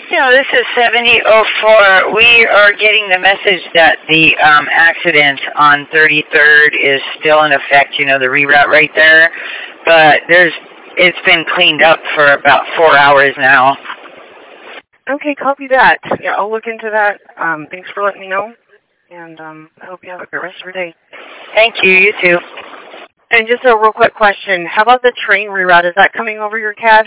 Yeah, this is 7004. We are getting the message that the accident on 33rd is still in effect, you know, the reroute right there. But it's been cleaned up for about 4 hours now. Okay, copy that. Yeah, I'll look into that. Thanks for letting me know. And I hope you have a great rest of your day. Thank you, you too. And just a real quick question. How about the train reroute? Is that coming over your CAD?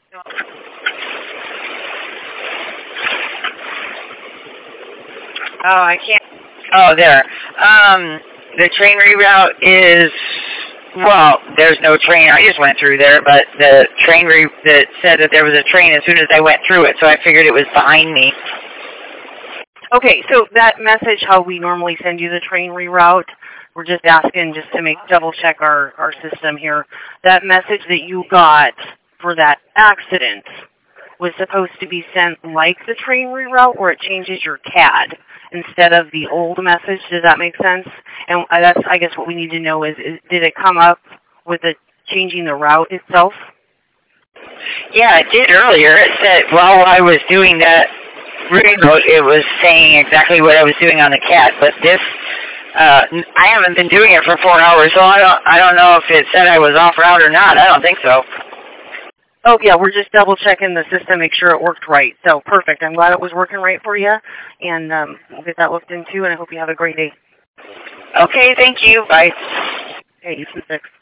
Oh, I can't. Oh, there. The train reroute is, well, there's no train. I just went through there, but the train that said that there was a train as soon as I went through it, so I figured it was behind me. Okay, so that message, how we normally send you the train reroute, we're just asking just to double check our system here. That message that you got for that accident was supposed to be sent like the train reroute, where it changes your CAD instead of the old message. Does that make sense? And that's, I guess, what we need to know is did it come up with changing the route itself? Yeah, it did earlier. It said while I was doing that reroute, it was saying exactly what I was doing on the CAD. But this, I haven't been doing it for 4 hours, so I don't know if it said I was off route or not. I don't think so. Oh, yeah, we're just double-checking the system, make sure it worked right. So, perfect. I'm glad it was working right for you, and we'll get that looked into, and I hope you have a great day. Okay, thank you. Bye. Hey, you too.